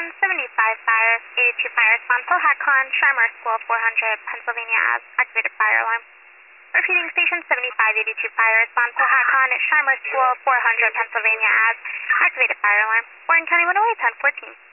Station 75 Fire, 82 Fire Response, Pohatcon, Sharmer School, 400, Pennsylvania as activated fire alarm. Repeating, Station 75, 82 Fire Response, Pohatcon, Sharmer School, 400, Pennsylvania as activated fire alarm. Warren County 108, 1014.